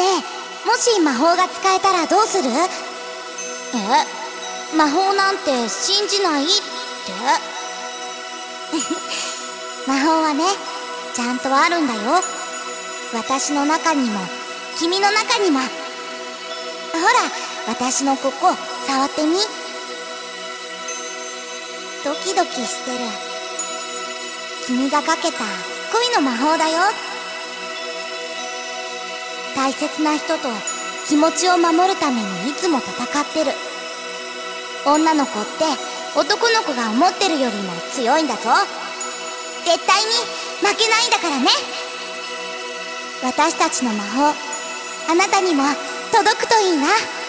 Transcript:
ねえ、もし魔法が使えたらどうする？魔法なんて信じないって？魔法はね、ちゃんとあるんだよ。私の中にも君の中にも。ほら、私のここ触ってみ。ドキドキしてる。君がかけた恋の魔法だよ。大切な人と気持ちを守るためにいつも戦ってる。女の子って男の子が思ってるよりも強いんだぞ。絶対に負けないんだからね。私たちの魔法、あなたにも届くといいな。